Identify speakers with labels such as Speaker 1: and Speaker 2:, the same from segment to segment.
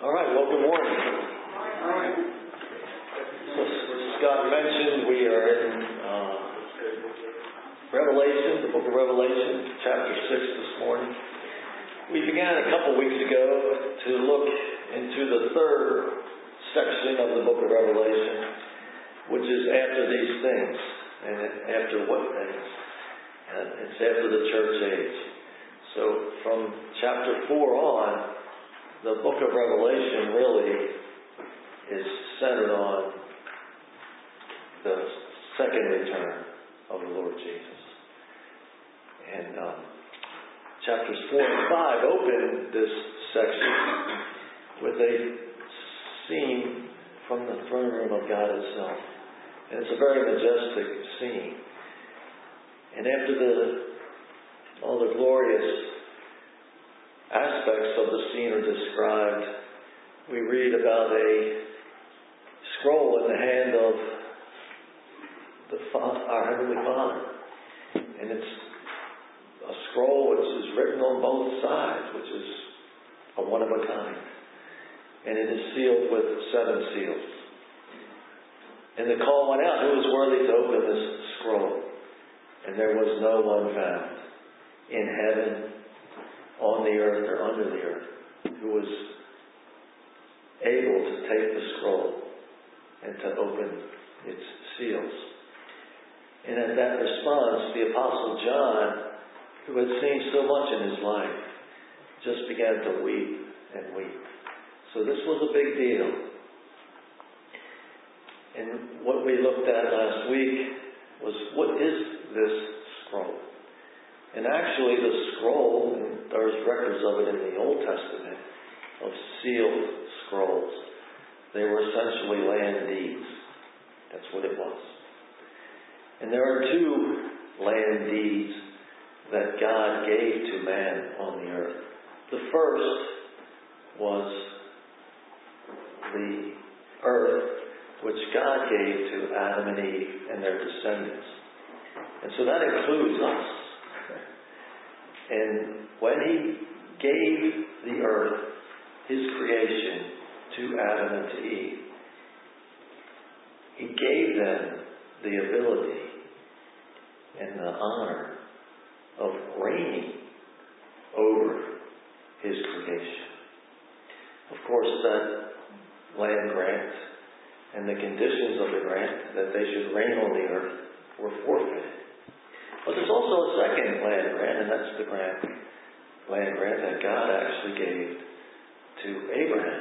Speaker 1: All right, well, good morning. As Scott mentioned, we are in Revelation, the book of Revelation, chapter 6 this morning. We began a couple weeks ago to look into the third section of the book of Revelation, which is after these things. And after what things? And it's after the church age. So from chapter 4 on, the book of Revelation really is centered on the second return of the Lord Jesus. And chapters 4 and 5 open this section with a scene from the throne room of God itself. And it's a very majestic scene. And after all the glorious aspects of the scene are described, we read about a scroll in the hand of our Heavenly Father. And it's a scroll which is written on both sides, which is a one of a kind. And it is sealed with 7 seals. And the call went out, who was worthy to open this scroll? And there was no one found in heaven, on the earth, or under the earth, who was able to take the scroll and to open its seals. And at that response, the Apostle John, who had seen so much in his life, just began to weep and weep. So this was a big deal. And what we looked at last week was, what is this scroll? And actually the scroll, and there's records of it in the Old Testament, of sealed scrolls. They were essentially land deeds. That's what it was. And there are 2 land deeds that God gave to man on the earth. The first was the earth which God gave to Adam and Eve and their descendants. And so that includes us. And when He gave the earth, His creation, to Adam and to Eve, He gave them the ability and the honor of reigning over His creation. Of course, that land grant and the conditions of the grant that they should reign on the earth were forfeited. But there's also a second land grant, and that's the land grant that God actually gave to Abraham.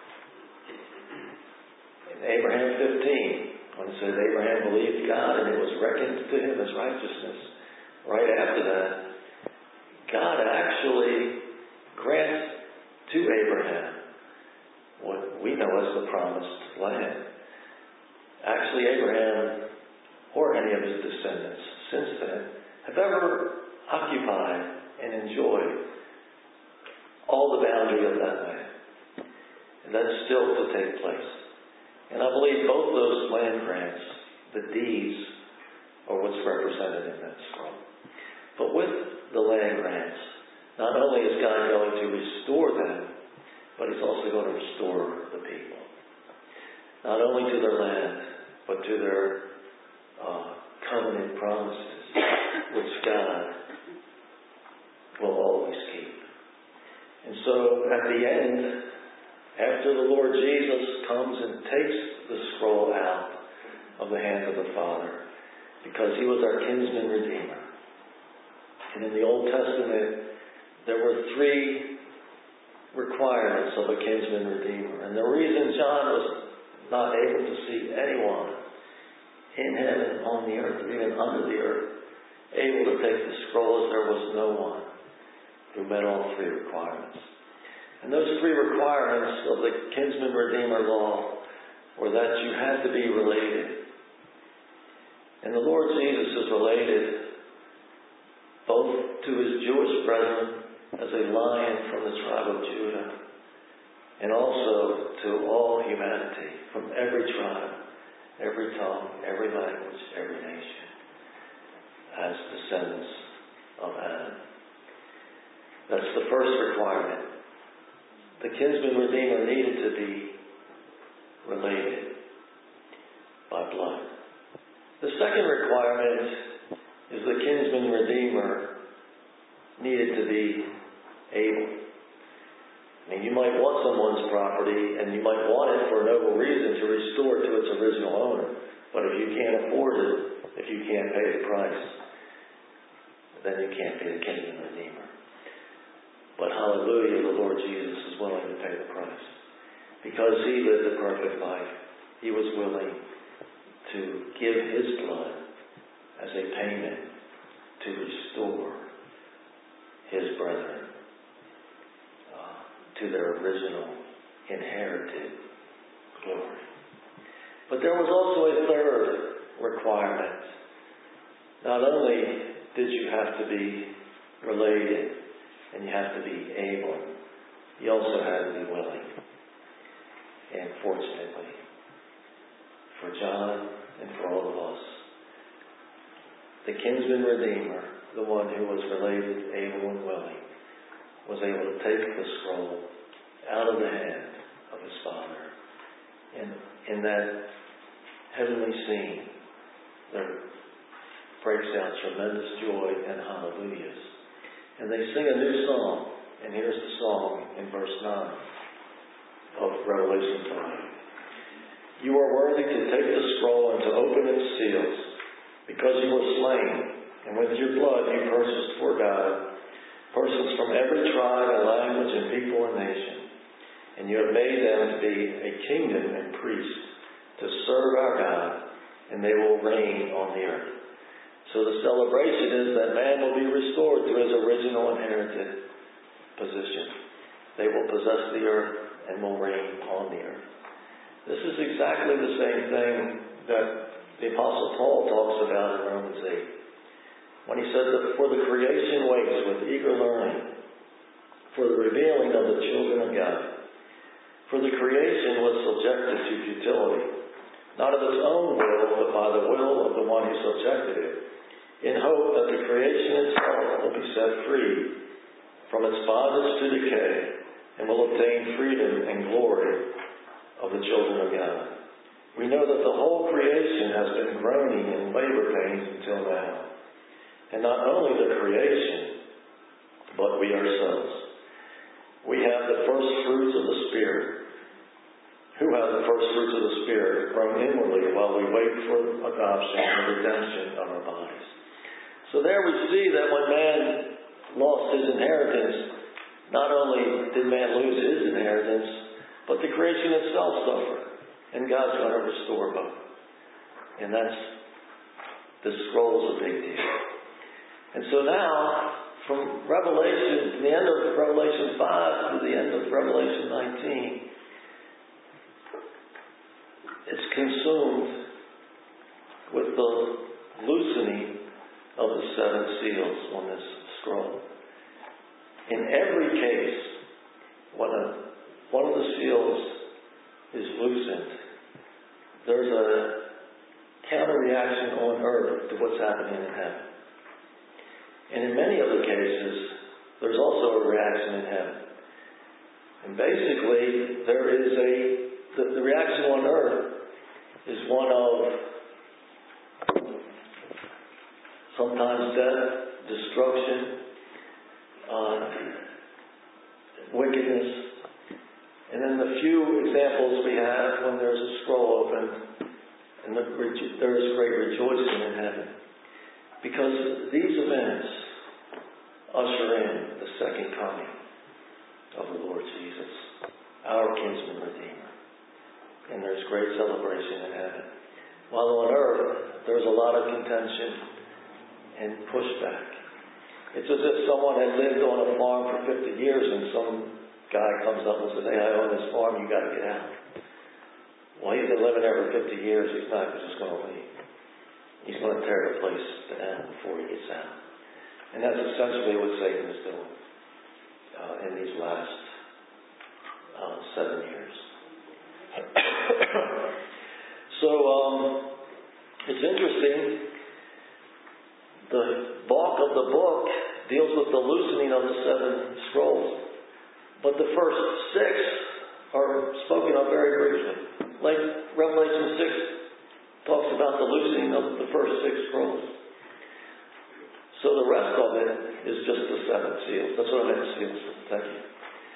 Speaker 1: In Abraham 15, when it says Abraham believed God and it was reckoned to him as righteousness, right after that, God actually grants to Abraham what we know as the promised land. Actually, Abraham or any of his descendants since then have ever occupied and enjoyed all the boundary of that land. And that's still to take place. And I believe both those land grants, the deeds, are what's represented in that scroll. But with the land grants, not only is God going to restore them, but He's also going to restore the people. Not only to their land, but to their covenant promises, which God will always keep. And so at the end, after the Lord Jesus comes and takes the scroll out of the hand of the Father, because He was our kinsman redeemer. And in the Old Testament, there were 3 requirements of a kinsman redeemer. And the reason John was not able to see anyone in heaven, on the earth, or even under the earth, able to take the scroll, as there was no one who met all 3 requirements. And those 3 requirements of the kinsman redeemer law were that you had to be related. And the Lord Jesus is related both to His Jewish brethren as a lion from the tribe of Judah, and also to all humanity from every tribe, every tongue, every language, every nation, as descendants of Adam. That's the first requirement. the kinsman redeemer needed to be related by blood. The second requirement is the kinsman redeemer needed to be able. I mean, you might want someone's property and you might want it for no reason to restore it to its original owner. But if you can't afford it, if you can't pay the price, then you can't be the kinsman redeemer. But hallelujah, the Lord Jesus is willing to pay the price. Because He lived a perfect life, He was willing to give His blood as a payment to restore His brethren to their original inherited glory. But there was also a third requirement. Not only did you have to be related and you have to be able, you also had to be willing. And fortunately, for John and for all of us, the kinsman redeemer, the one who was related, able, and willing, was able to take the scroll out of the hand of His Father. And in that heavenly scene, there breaks out tremendous joy and hallelujahs. And they sing a new song. And here's the song in verse 9 of Revelation 5. You are worthy to take the scroll and to open its seals, because you were slain, and with your blood you purchased for God persons from every tribe and language and people and nation. And you have made them to be a kingdom and priests to serve our God, and they will reign on the earth. So the celebration is that man will be restored to his original inherited position. They will possess the earth and will reign on the earth. This is exactly the same thing that the Apostle Paul talks about in Romans 8. When he says that for the creation waits with eager learning for the revealing of the children of God. For the creation was subjected to futility, not of its own will, but by the will of the one who subjected it, in hope that the creation itself will be set free from its bondage to decay and will obtain freedom and glory of the children of God. We know that the whole creation has been groaning in labor pains until now. And not only the creation, but we ourselves. We have the first fruits of the Spirit. Who have the first fruits of the Spirit grown inwardly while we wait for adoption and redemption of our bodies. So there we see that when man lost his inheritance, not only did man lose his inheritance, but the creation itself suffered. And God's going to restore both. And the scroll's a big deal. And so now, from Revelation, the end of Revelation 5 to the end of Revelation 19, it's consumed with the loosening of the seven seals on this scroll. In every case, when one of the seals is loosened, there's a counter-reaction on earth to what's happening in heaven. And in many of the cases, there's also a reaction in heaven. And basically, there is the reaction on earth is one of sometimes death, destruction, wickedness. And then the few examples we have when there's a scroll opened, and there is great rejoicing in heaven. Because these events usher in the second coming of the Lord Jesus, our kinsman redeemer. And there's great celebration in heaven. While on earth, there's a lot of contention and pushback. It's as if someone had lived on a farm for 50 years and some guy comes up and says, "Hey, I own this farm, you got to get out." Well, he's been living there for 50 years, he's not just going to leave. He's going to tear the place down before he gets out. And that's essentially what Satan is doing in these last 7 years. So, it's interesting. The bulk of the book deals with the loosening of the seven scrolls. But the first 6 are spoken of very briefly. Like Revelation 6 talks about the loosening of the first 6 scrolls. So the rest of it is just the 7 seals. That's what I meant, seals. Thank you.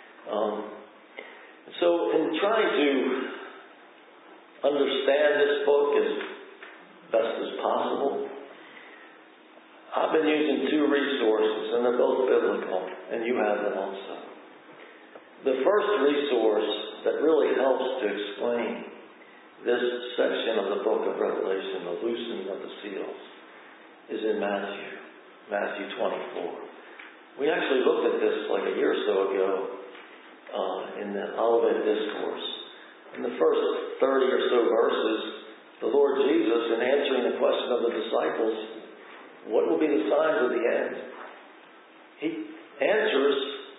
Speaker 1: So in trying to understand this book as best as possible, I've been using 2 resources, and they're both biblical, and you have them also. The first resource that really helps to explain this section of the book of Revelation, the loosening of the seals, is in Matthew 24. We actually looked at this like a year or so ago in the Olivet Discourse. In the first 30 or so verses, the Lord Jesus, in answering the question of the disciples, what will be the signs of the end? He answers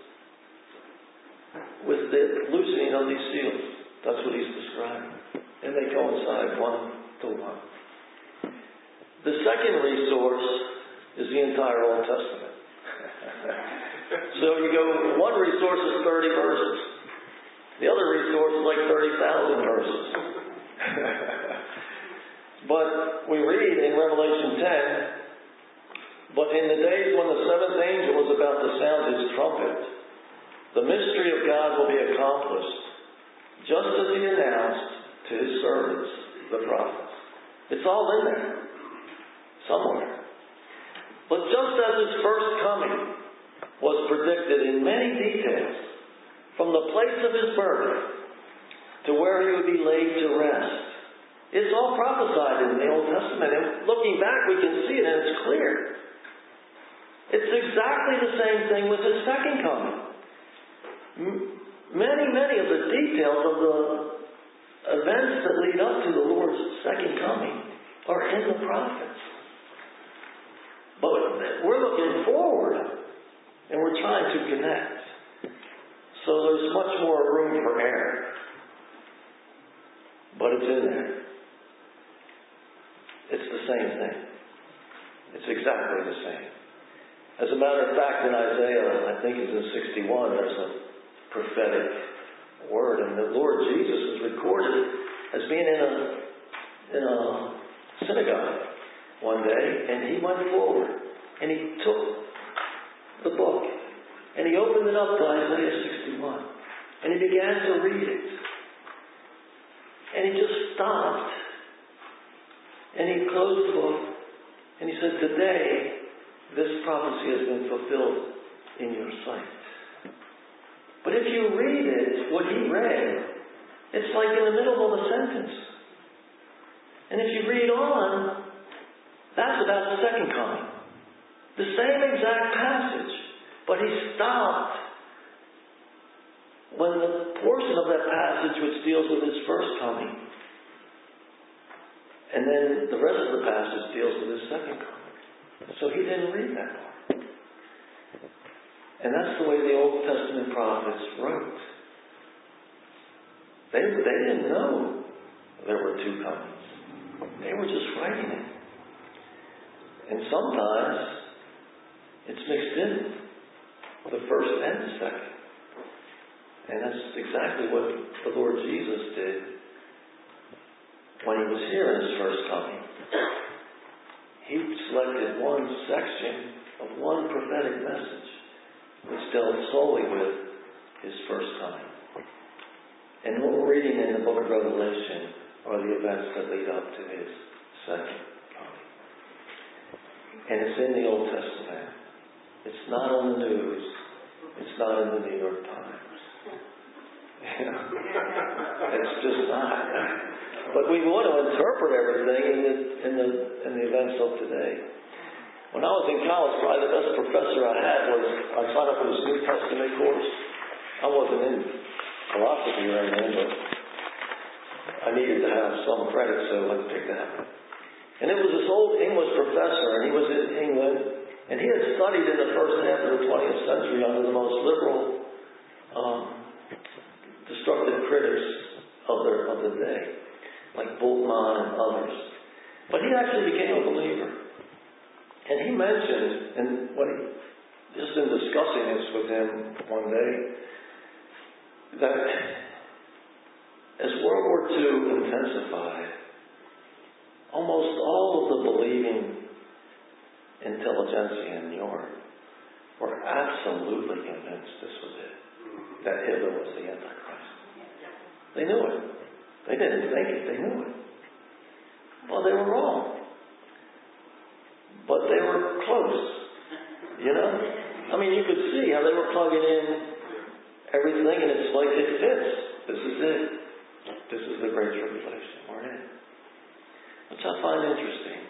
Speaker 1: with the loosening of these seals. That's what he's describing. And they coincide one to one. The second resource is the entire Old Testament. So you go, one resource is 30 verses. The other resource is like 30,000 verses. But we read in Revelation 10, but in the days when the 7th angel was about to sound his trumpet, the mystery of God will be accomplished, just as he announced to his servants, the prophets. It's all in there, somewhere. But just as his first coming was predicted in many details, from the place of his birth to where he would be laid to rest, it's all prophesied in the Old Testament. And looking back, we can see it, and it's clear. It's exactly the same thing with his second coming. Many of the details of the events that lead up to the Lord's second coming are in the prophets. But we're looking forward, and we're trying to connect. So there's much more room for error. But it's in there. It's the same thing. It's exactly the same. As a matter of fact, in Isaiah, I think it's in 61, there's a prophetic word, and the Lord Jesus is recorded as being in a synagogue one day, and he went forward, and he took the book, and he opened it up to Isaiah 61, and he began to read it, and he just stopped, and he closed the book, and he said, "Today, this prophecy has been fulfilled in your sight." But if you read it, what he read, it's like in the middle of a sentence. And if you read on, that's about the second coming. The same exact passage. But he stopped when the portion of that passage which deals with his first coming. And then the rest of the passage deals with his second coming. So he didn't read that part. And that's the way the Old Testament prophets wrote. They didn't know there were 2 comings. They were just writing it. And sometimes it's mixed in, the first and the second. And that's exactly what the Lord Jesus did when he was here in his first coming. He selected one section of one prophetic message which dealt solely with his first coming. And what we're reading in the book of Revelation are the events that lead up to his second coming. And it's in the Old Testament. It's not on the news. It's not in the New York Times. It's just not. But we want to interpret everything in the events of today. When I was in college, probably the best professor I had was, I signed up for this New Testament course. I wasn't in philosophy or anything, but I needed to have some credit, so I picked that. And it was this old English professor, and he was in England, and he had studied in the first half of the 20th century under the most liberal, destructive critics of the day, like Bultmann and others. But he actually became a believer. And he mentioned, and just in discussing this with him one day, that as World War II intensified, almost all of the believing intelligentsia in Europe were absolutely convinced this was it, that Hitler was the Antichrist. They knew it. They didn't think it, they knew it. Well, they were wrong. But they were close, you know? I mean, you could see how they were plugging in everything, and it's like it fits. This is it. This is the Great Tribulation. We're in it. Which I find interesting.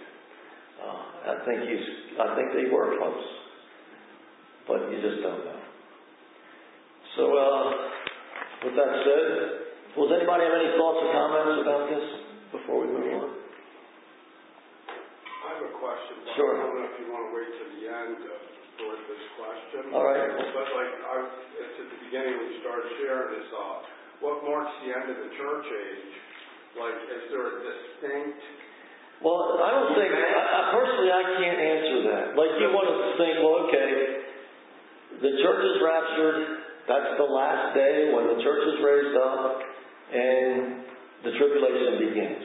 Speaker 1: I think they were close. But you just don't know. So, with that said, does anybody have any thoughts or comments about this before we move on?
Speaker 2: I have a question.
Speaker 1: Sure.
Speaker 2: I don't know if you want to wait to the end for this question.
Speaker 1: All right.
Speaker 2: But it's at the beginning when you started sharing this, what marks the end of the church age? Like, is there a distinct...
Speaker 1: Well, I don't think, personally, I can't answer that. Like, you want to think, well, okay, the church is raptured, that's the last day when the church is raised up, and the tribulation begins.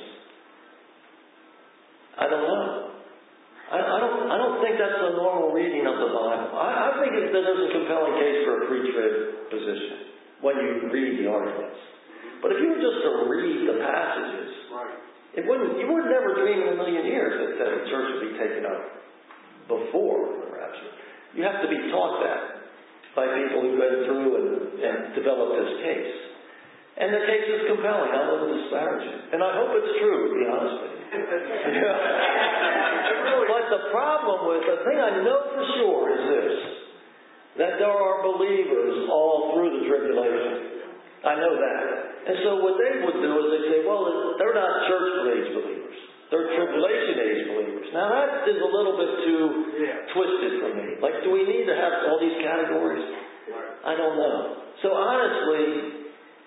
Speaker 1: I don't know. I don't think that's the normal reading of the Bible. I think that there's a compelling case for a pre-trib position when you read the arguments. But if you were just to read the passages, you would never dream in a million years that the church would be taken up before the rapture. You have to be taught that by people who've been through and developed this case. And the case is compelling. I wouldn't disparage it. And I hope it's true, to be honest with you. But the thing I know for sure is this, that there are believers all through the tribulation. I know that. And so what they would do is they'd say, well, they're not church age believers. They're tribulation age believers. Now that is a little bit too twisted for me. Like, do we need to have all these categories? I don't know. So honestly,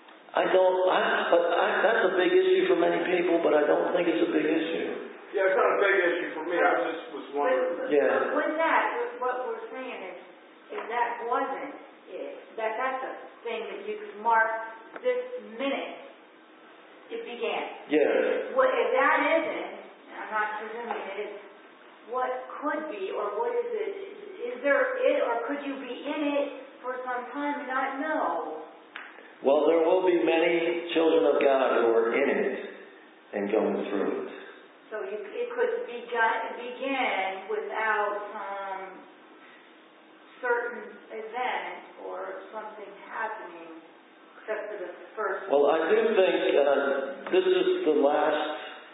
Speaker 1: that's a big issue for many people, but I don't think it's a big issue.
Speaker 2: Yeah, it's not a big issue for me. I just was wondering.
Speaker 3: But with that, what we're saying is that wasn't it. That's a thing that you could mark this minute it began.
Speaker 1: Yeah.
Speaker 3: If that isn't, I'm not presuming it is, what could be, or what is it? Is there it, or could you be in it for some time and not know?
Speaker 1: Well, there will be many children of God who are in it and going through it.
Speaker 3: So it could begin without some certain event or something happening, except for the first.
Speaker 1: Well, I do think this is the last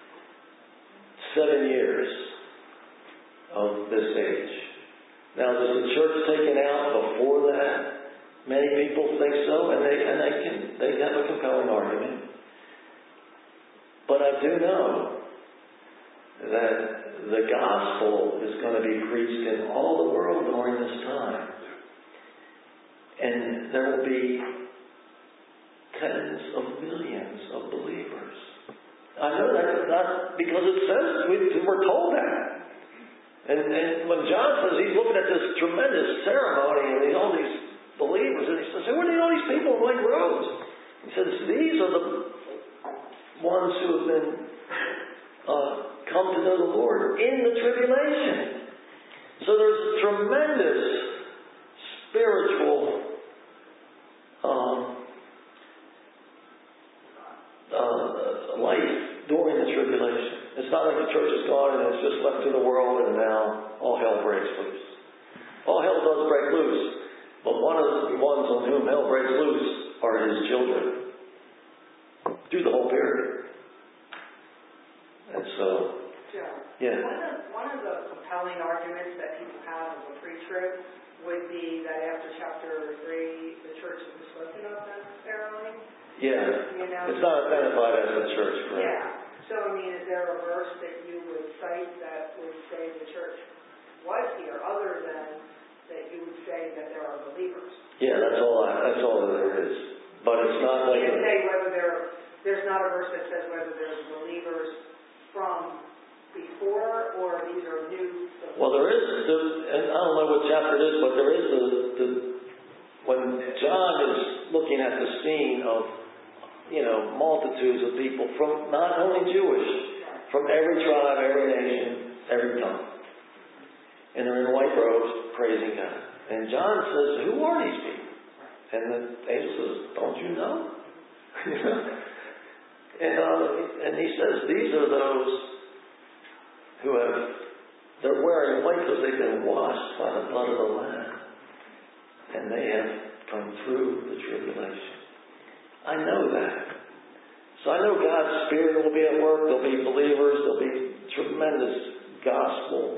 Speaker 1: 7 years of this age. Now, was the church taken out before that? Many people think so, and they have a compelling argument. But I do know that the gospel is going to be preached in all the world during this time. And there will be tens of millions of believers. I know that not because it says we're told that. And when John says he's looking at this tremendous ceremony and all these believers, and he says, "Where do all these people in white robes?" He says, "These are the ones who have been come to know the Lord in the tribulation." So there's a tremendous spiritual life during the tribulation. It's not like the church is gone and it's just left to the world and now all hell breaks loose. All hell does break loose, but one of the ones on whom hell breaks loose are His children through the whole period. And so, yeah.
Speaker 4: One of the compelling arguments that people have of a pre-trib would be that after chapter 3, the church isn't spoken of necessarily.
Speaker 1: Yeah.
Speaker 4: You know?
Speaker 1: It's not identified as the church, correct?
Speaker 4: Yeah. So, I mean, is there a verse that you would cite that would say the church was here, other than that you would say that there are believers?
Speaker 1: Yeah, that's all that there is. But it's not like...
Speaker 4: You can't say whether there's not a verse that says whether there's believers from before, or these are new believers.
Speaker 1: Well, there is, and I don't know what chapter it is, but there is the when John is looking at the scene of, multitudes of people from not only Jewish, from every tribe, every nation, every tongue. And they're in white robes praising God. And John says, who are these people? And the angel says, don't you know? And he says, these are those who they're wearing white because they've been washed by the blood of the Lamb. And they have come through the tribulation. I know that. So I know God's Spirit will be at work. There'll be believers. There'll be tremendous gospel,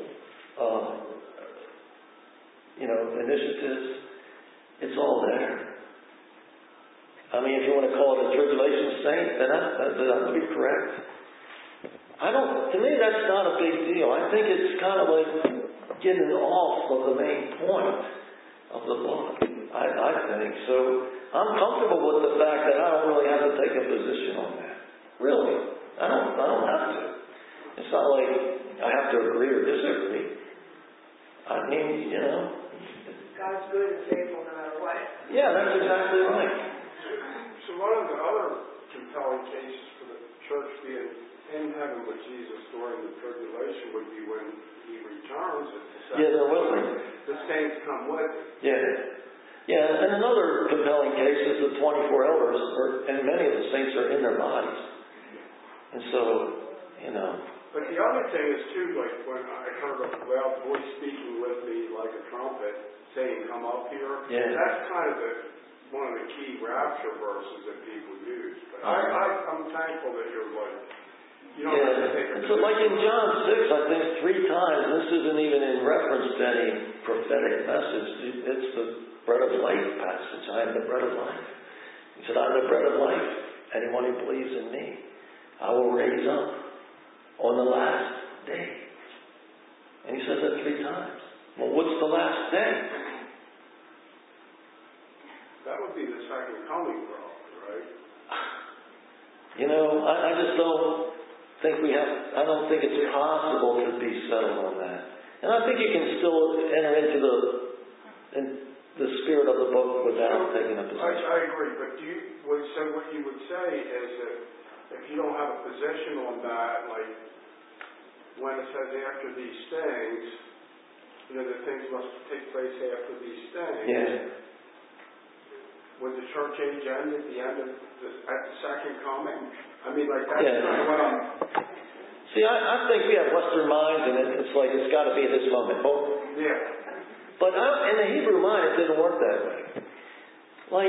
Speaker 1: initiatives. It's all there. I mean, if you want to call it a tribulation saint, then that would be correct. To me, that's not a big deal. I think it's kind of like getting off of the main point of the book. I think. So I'm comfortable with the fact that I don't really have to take a position on that. Really. I don't have to. It's not like I have to agree or disagree. I mean,
Speaker 4: God's good and faithful no matter what.
Speaker 1: Yeah, that's exactly right.
Speaker 2: So one of the other compelling cases for the church being in heaven with Jesus during the tribulation would be when he returns.
Speaker 1: There will be.
Speaker 2: The saints come with him.
Speaker 1: Yeah, and another compelling case is the 24 elders, and many of the saints are in their bodies. And so,
Speaker 2: But the other thing is too, like when I heard a loud voice speaking with me like a trumpet, saying, "Come up here."
Speaker 1: Yeah.
Speaker 2: That's kind of one of the key rapture verses that people use. But I'm thankful that you're like, you don't have to take a
Speaker 1: so like in John 6, I think 3 times, this isn't even in reference to any prophetic message. It's the bread of life passage. I am the bread of life. He said, I'm the bread of life. Anyone who believes in me, I will raise up on the last day. And he says that 3 times. Well, what's the last day?
Speaker 2: That would be the second coming, probably, right?
Speaker 1: I just don't think I don't think it's possible to be settled on that. And I think you can still enter into the spirit of the book without taking a position.
Speaker 2: I agree, but what you would say is that if you don't have a position on that, like when it says after these things, the things must take place after these things.
Speaker 1: Yeah.
Speaker 2: Would the church age end at the end of at the second coming? I mean, like that's
Speaker 1: Yeah.
Speaker 2: kind of what I'm.
Speaker 1: See, I think we have Western minds, and it's like it's got to be at this moment.
Speaker 2: Yeah.
Speaker 1: But in the Hebrew mind, it didn't work that way. Like,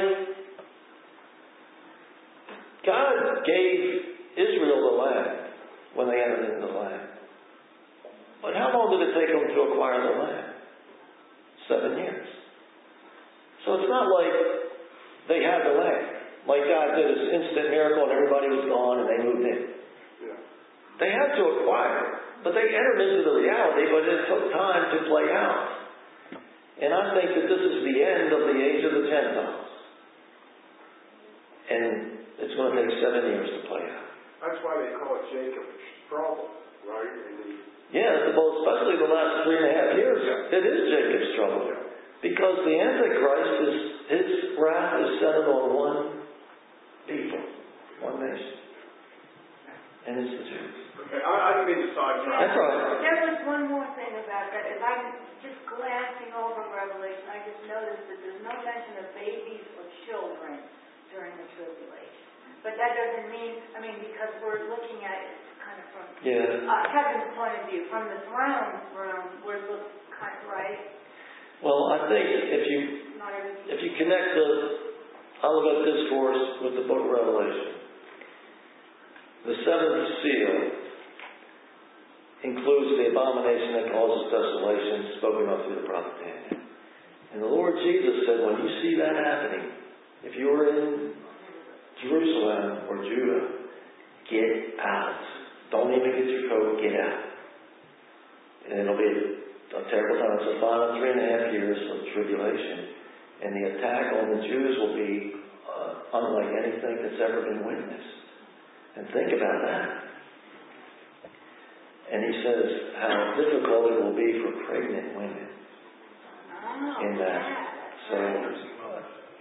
Speaker 1: God gave Israel the land when they entered into the land. But how long did it take them to acquire the land? 7 years. So it's not like they had the land. Like God did this instant miracle and everybody was gone and they moved in.
Speaker 2: Yeah.
Speaker 1: They had to acquire it. But they entered into the reality, but it took time to play out. And I think that this is the end of the age of the Gentiles. And it's going to take 7 years to play out.
Speaker 2: That's why they call it Jacob's trouble, right?
Speaker 1: Especially the last 3.5 years, it is Jacob's trouble. Because the Antichrist, his wrath is centered on one people, one nation. And it's the Jews.
Speaker 2: Okay, I didn't mean to sidetrack.
Speaker 1: That's all right.
Speaker 3: There was one more thing about that. As I'm just glancing over Revelation, I just noticed that there's no mention of babies or children during the tribulation. But that doesn't mean, because we're looking at it kind of from heaven's point of view. From the throne room, we're looking kind of right.
Speaker 1: Well, I think if you connect the Olivet Discourse with the book of Revelation, the 7th seal includes the abomination that causes desolation spoken of through the prophet Daniel. And the Lord Jesus said, when you see that happening, if you were in Jerusalem or Judah, get out. Don't even get your coat, get out. And it'll be a terrible time. It's the final 3.5 years of tribulation. And the attack on the Jews will be unlike anything that's ever been witnessed. And think about that. And he says how difficult it will be for pregnant women in that. So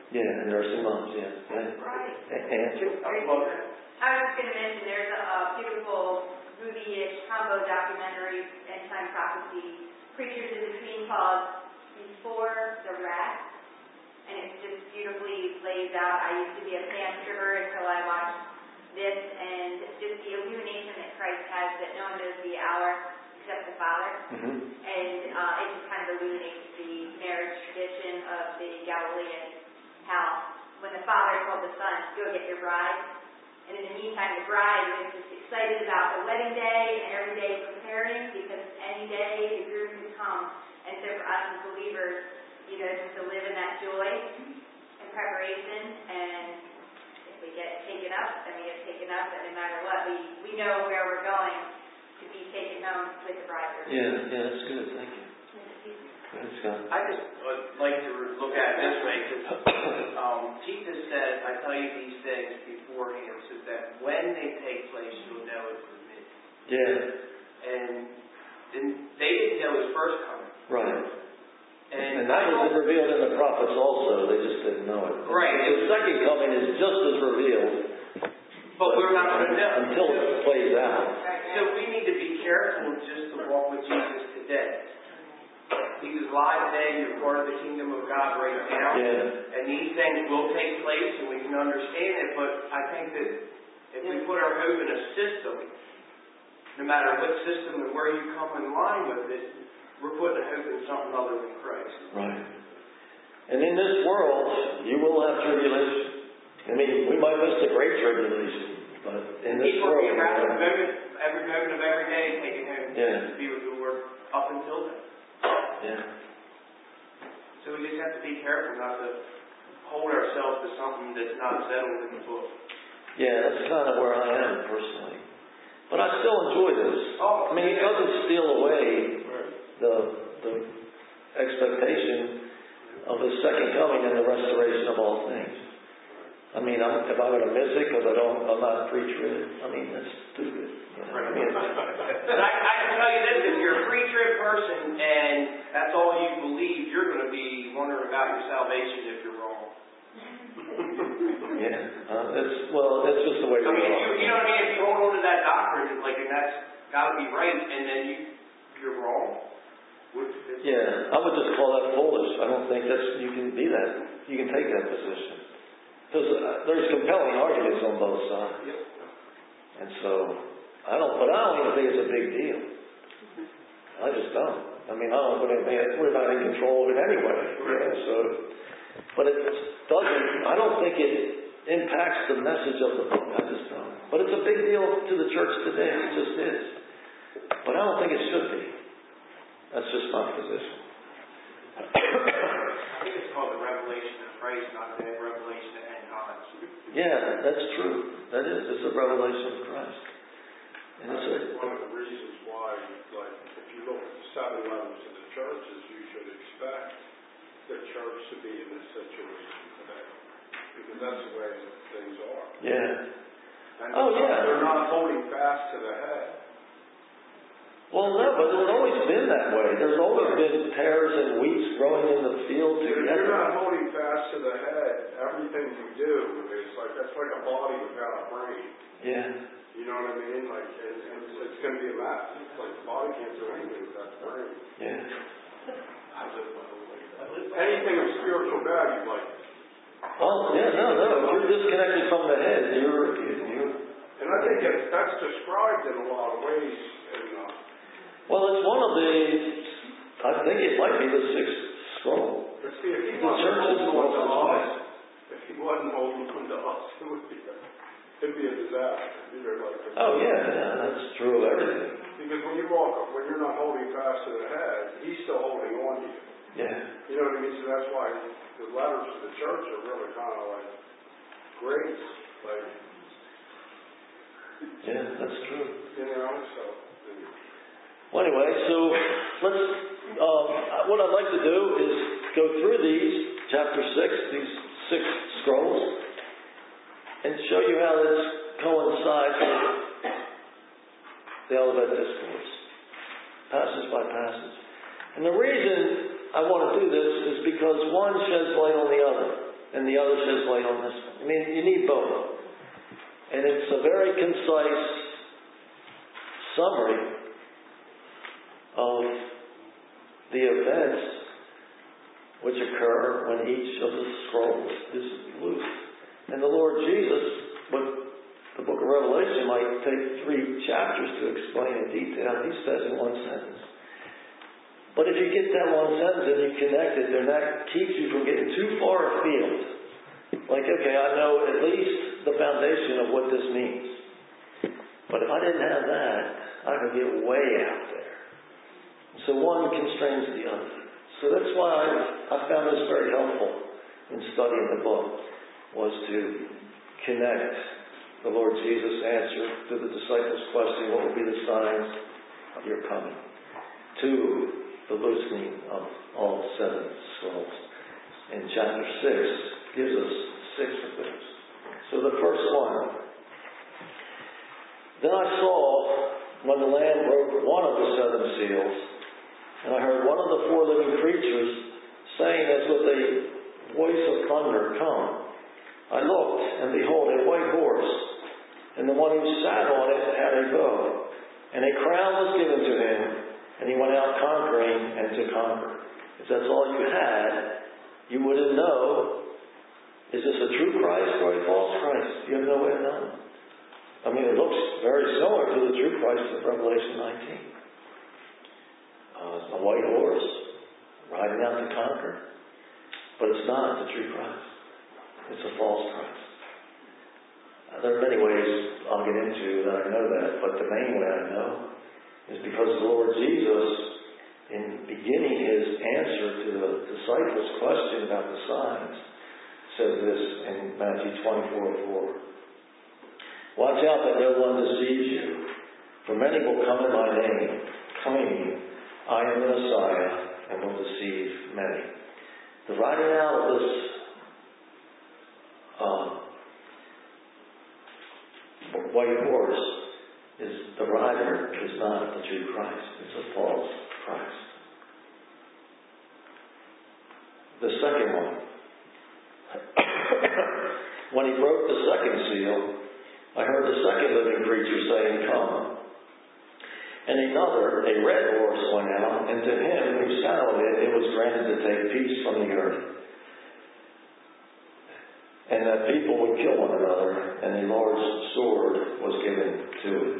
Speaker 1: Yeah, nursing moms, yeah.
Speaker 3: Right.
Speaker 1: And
Speaker 5: Well, I was just going to mention there's a beautiful movie-ish combo documentary, End Time Prophecy, Preachers in Between, called Before the Wrath, and it just beautifully lays out. I used to be a Pam stripper until I watched this, and just the illumination that Christ has, that no one knows the hour except the Father.
Speaker 1: mm-hmm.
Speaker 5: And it just kind of illuminates the marriage tradition of the Galilean, how when the Father told the Son, go get your bride, and in the meantime the bride was just excited about the wedding day and every day preparing, because any day the groom could come. And so for us as believers, just to live in that joy and preparation, and if we get taken up, then we get taken up, and no matter what, we know where we're going to be taken home with the bridegroom.
Speaker 1: Yeah, that's good. Thank you. That's good.
Speaker 6: I just would like to look at it this way, because Jesus said, I tell you these things beforehand, so that when they take place, you'll know it was me.
Speaker 1: Yeah.
Speaker 6: And they didn't know his first coming.
Speaker 1: Right.
Speaker 6: And
Speaker 1: that was revealed in the prophets also. They just didn't know it.
Speaker 6: Right.
Speaker 1: The second coming is just as revealed.
Speaker 6: But we're not going to know.
Speaker 1: Until it plays out.
Speaker 6: So we need to be careful just to walk with Jesus today. He's alive today. You're part of the kingdom of God right now.
Speaker 1: Yeah.
Speaker 6: And these things will take place, and we can understand it. But I think that if we put our hope in a system, no matter what system and where you come in line with it, we're putting a hope in something other than Christ.
Speaker 1: Right. And in this world, you will have tribulation. I mean, we might miss the great tribulation, but in this
Speaker 6: people
Speaker 1: world,
Speaker 6: being wrapped up every moment of every day, taking home
Speaker 1: yeah.
Speaker 6: to be with the Lord up until then.
Speaker 1: Yeah.
Speaker 6: So we just have to be careful not to hold ourselves to something that's not settled in the book.
Speaker 1: Yeah, that's kind of where I am personally. But I still enjoy this. I mean, it doesn't steal away the expectation of His second coming and the restoration of all things. I mean, if I'm going to miss it because I'm not pre-trib, I mean, that's stupid. I mean,
Speaker 6: but I can tell you this: if you're a pre-trib person and that's all you believe, you're going to be wondering about your salvation if you're wrong.
Speaker 1: That's just the way we are.
Speaker 6: You know what I mean? If you hold on to that doctrine, and that's got to be right, and then you're wrong.
Speaker 1: Yeah, I would just call that foolish. I don't think you can be that. You can take that position. Because there's compelling arguments on both sides.
Speaker 6: Yep.
Speaker 1: And so, I don't even think it's a big deal. I just don't. I mean, we're not in control of it anyway. But it doesn't, I don't think it impacts the message of the book. I just don't. But it's a big deal to the church today. It just is. But I don't think it should be. That's just my position.
Speaker 6: I think it's called the revelation of Christ, not the revelation of end times.
Speaker 1: Yeah, that's true. That is. It's a revelation of Christ. And
Speaker 2: it's one of the reasons why, if you look at the 7 letters of the churches, you should expect the church to be in this situation today. Because that's the way things are.
Speaker 1: Yeah.
Speaker 2: And they're not holding fast to the head.
Speaker 1: Well, no, but it's always been that way. There's always been tares and wheats growing in the field together.
Speaker 2: If you're not holding fast to the head, everything you do is that's like a body without a brain.
Speaker 1: Yeah.
Speaker 2: You know what I mean? And it's going to be a mess. It's like the body can't do anything without the brain.
Speaker 1: Yeah.
Speaker 2: Anything of spiritual value,
Speaker 1: Oh, yeah, no. If you're disconnected from the head, you're.
Speaker 2: And I think that's described in a lot of ways.
Speaker 1: Well, it's one of the. I think it might be the 6th scroll.
Speaker 2: See, if he wasn't holding on to us, it'd be a disaster.
Speaker 1: Oh yeah, that's true of everything.
Speaker 2: Because when you're not holding fast to the head, he's still holding on to you.
Speaker 1: Yeah.
Speaker 2: You know what I mean? So that's why the letters to the church are really kind of like grace.
Speaker 1: Yeah, that's true. Well, anyway, so let's. What I'd like to do is go through these chapter 6, these 6 scrolls, and show you how this coincides with the Olivet Discourse, passage by passage. And the reason I want to do this is because one sheds light on the other. and the other says, wait on this one. I mean, you need both. And it's a very concise summary of the events which occur when each of the scrolls is loosed. And the Lord Jesus, what the book of Revelation might take 3 chapters to explain in detail, he says in one sentence. But if you get that one sentence and you connect it, then that keeps you from getting too far afield. Like, okay, I know at least the foundation of what this means. But if I didn't have that, I could get way out there. So one constrains the other. So that's why I found this very helpful in studying the book, was to connect the Lord Jesus' answer to the disciples' question, what will be the signs of your coming, to the loosening of all 7 scrolls. In chapter 6 gives us 6 of those. So the first one. Then I saw when the Lamb broke one of the 7 seals, and I heard one of the 4 living creatures saying as with a voice of thunder, come. I looked, and behold, a white horse, and the one who sat on it had a bow, and a crown was given to him, and he went out conquering and to conquer. If that's all you had, you wouldn't know, is this a true Christ or a false Christ? You have no way of knowing. I mean, it looks very similar to the true Christ of Revelation 19. A white horse riding out to conquer. But it's not the true Christ. It's a false Christ. There are many ways I'll get into that I know that, but the main way I know is because the Lord Jesus, in beginning his answer to the disciples' question about the signs, said this in Matthew 24:4. Watch out that no one deceives you, for many will come in my name, claiming, I am the Messiah, and will deceive many. The riding out of this white horse is the rider is not the true Christ. It's a false Christ. The second one. When he broke the second seal, I heard the second living creature saying, come. And another, a red horse, went out, and to him who sat on it was granted to take peace from the earth, and that people would kill one another, and a large sword was given to it.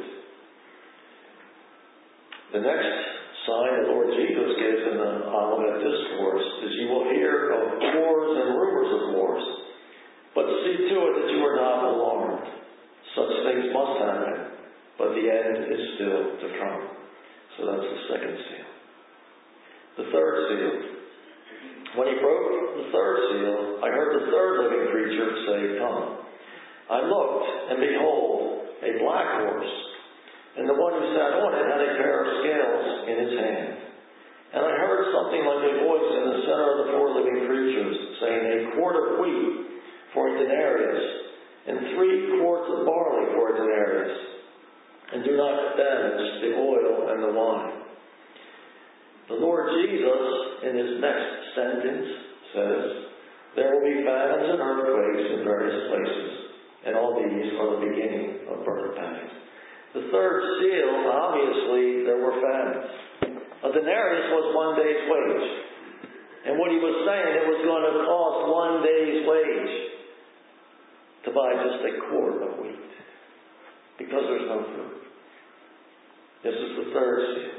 Speaker 1: The next sign the Lord Jesus gives in the Olivet Discourse is, you will hear of wars and rumors of wars, but see to it that you are not alarmed. Such things must happen, but the end is still to come. So that's the second seal. The third seal. When he broke the third seal, I heard the third living creature say, come. I looked, and behold, a black horse, and the one who sat on it had a pair of scales in his hand. And I heard something like a voice in the center of the 4 living creatures, saying, a quart of wheat for a denarius, and 3 quarts of barley for a denarius, and do not damage the oil and the wine. The Lord Jesus, in his next sentence, says, there will be famines and earthquakes in various places, and all these are the beginning of birth pangs. The third seal, obviously, there were famines. A denarius was 1 day's wage. And what he was saying, it was going to cost 1 day's wage to buy just a quart of wheat, because there's no food. This is the third seal.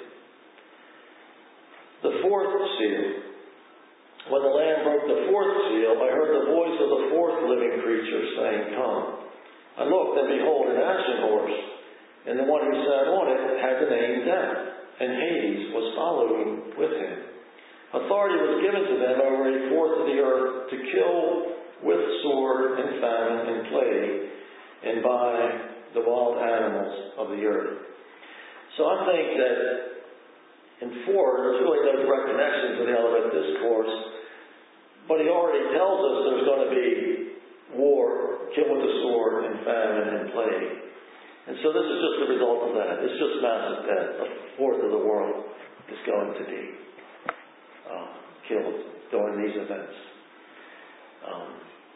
Speaker 1: The fourth seal. When the Lamb broke the 4th seal, I heard the voice of the 4th living creature saying, come. I looked, and behold, an ashen horse, and the one who sat on it had the name Death, and Hades was following with him. Authority was given to them over 1/4 of the earth to kill with sword and famine and plague, and by the wild animals of the earth. So I think that in 4, there's really no direct connection to the Olivet Discourse, but he already tells us there's going to be war, kill with the sword, and famine and plague. And so this is just the result of that. It's just massive death. 1/4 of the world is going to be killed during these events.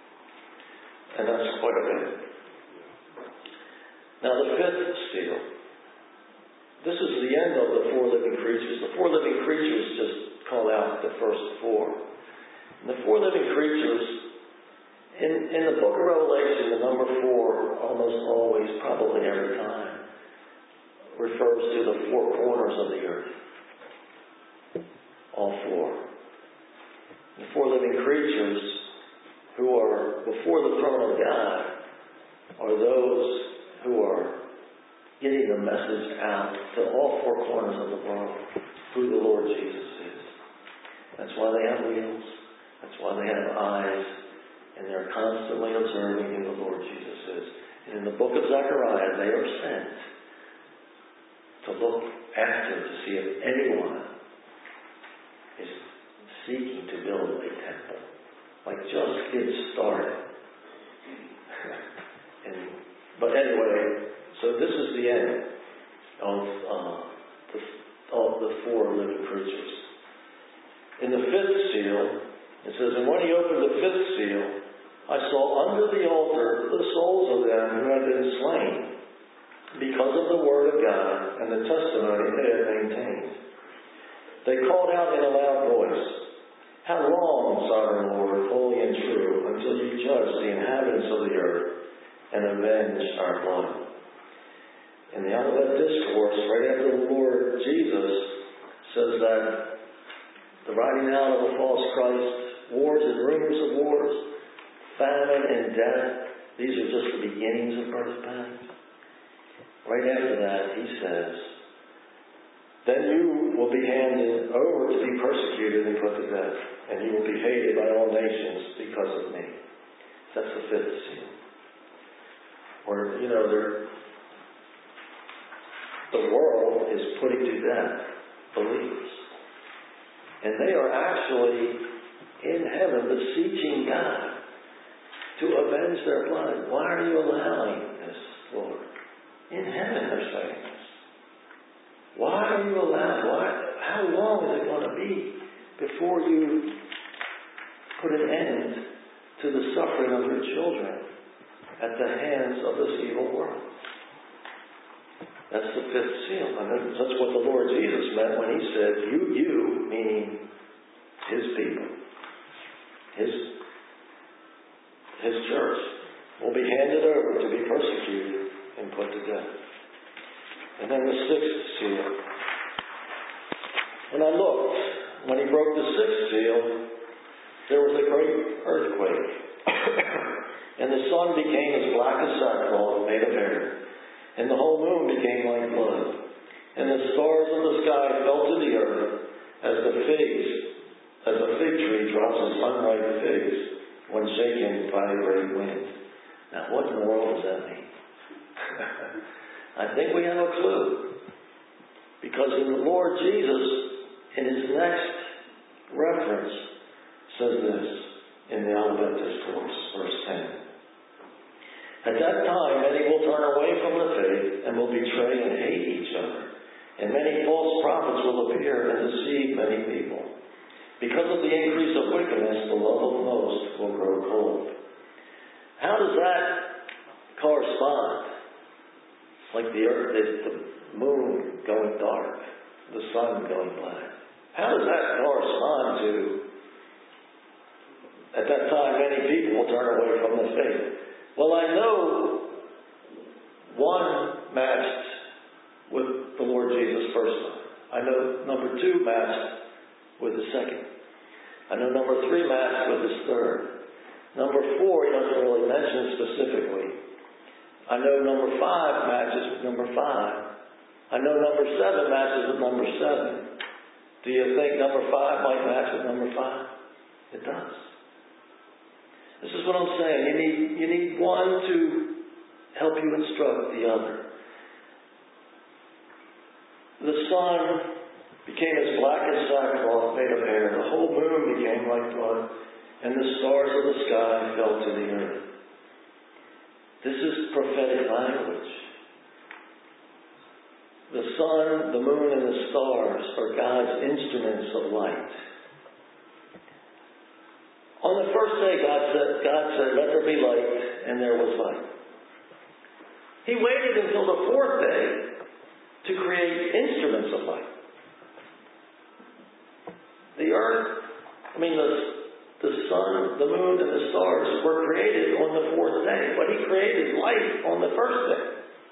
Speaker 1: And that's quite a bit. Now the fifth seal. This is the end of the four living creatures. The four living creatures just call out the first four. And the four living creatures, in the book of Revelation, the number 4, almost always, probably every time, refers to the four corners of the earth. All four. The four living creatures who are before the throne of God are those who are getting the message out to all four corners of the world who the Lord Jesus is. That's why they have wheels. That's why they have eyes. And they're constantly observing who the Lord Jesus is. And in the book of Zechariah, they are sent to look after, to see if anyone is seeking to build a temple. Like, just get started. But anyway, so this is the end of the four living creatures. In the fifth seal, it says, "And when he opened the fifth seal, I saw under the altar the souls of them who had been slain because of the word of God and the testimony they had maintained. They called out in a loud voice, 'How long, sovereign Lord, holy and true, until you judge the inhabitants of the earth and avenge our blood?'" In the Olivet Discourse, right after the Lord Jesus says that the riding out of the false Christ, wars and rumors of wars, famine and death, these are just the beginnings of birth pangs. Right after that, he says, "Then you will be handed over to be persecuted and put to death, and you will be hated by all nations because of me." That's the fifth seal. Or, the world is putting to death believers. And they are actually in heaven beseeching God to avenge their blood. "Why are you allowing this, Lord?" In heaven they're saying this. "Why are you allowing? How long is it going to be before you put an end to the suffering of your children at the hands of this evil world?" That's the fifth seal. And that's what the Lord Jesus meant when he said, you, meaning his people, his church, will be handed over to be persecuted and put to death. And then the sixth seal. And I looked, when he broke the sixth seal, there was a great earthquake. And the sun became as black as sackcloth made of hair. And the whole moon became like blood. And the stars of the sky fell to the earth as a fig tree drops its unripe figs when shaken by a great wind. Now, what in the world does that mean? I think we have a clue. Because in the Lord Jesus, in his next reference, says this in the Olivet Discourse, verse 10. "At that time, many will turn away from the faith and will betray and hate each other. And many false prophets will appear and deceive many people. Because of the increase of wickedness, the love of most will grow cold." How does that correspond? Like the earth, the moon going dark, the sun going black. How does that correspond to, "At that time, many people will turn away from the faith"? Well, I know one matched with the Lord Jesus' first time. I know number 2 matched with the second. I know number 3 matched with his third. Number 4, he doesn't really mention specifically. I know number 5 matches with number 5. I know number 7 matches with number 7. Do you think number 5 might match with number 5? It does. This is what I'm saying. You need one to help you instruct the other. The sun became as black as sackcloth made of hair. The whole moon became like blood, and the stars of the sky fell to the earth. This is prophetic language. The sun, the moon, and the stars are God's instruments of light. On the first day, God said, "Let there be light," there was light. He waited until the fourth day to create instruments of light. The earth, the sun, the moon, and the stars were created on the fourth day, but He created light on the first day.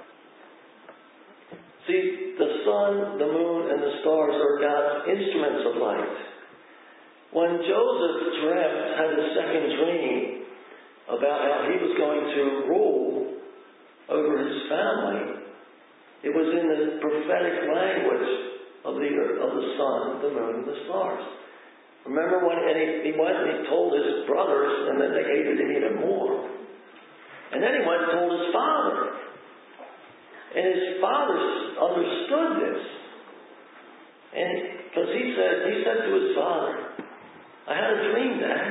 Speaker 1: See, the sun, the moon, and the stars are God's instruments of light. When Joseph had his second dream about how he was going to rule over his family, it was in the prophetic language of the sun, the moon, and the stars. Remember when he went and he told his brothers, and then they hated him even more. And then he went and told his father. And his father understood this. And because he said to his father, I had a dream, Dad.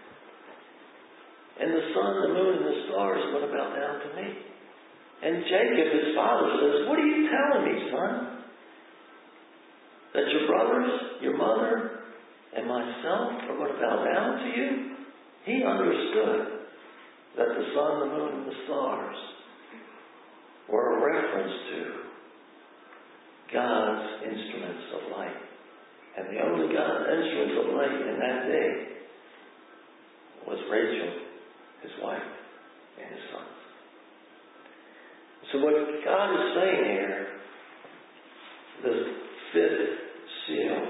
Speaker 1: And the sun, the moon, and the stars went about down to me. And Jacob, his father, says, what are you telling me, son? That your brothers, your mother, and myself are going to bow down to you? He understood that the sun, the moon, and the stars were a reference to God's instruments of light. And the only God's instruments of light in that day was Rachel, his wife, and his sons. So what God is saying here, the fifth seal,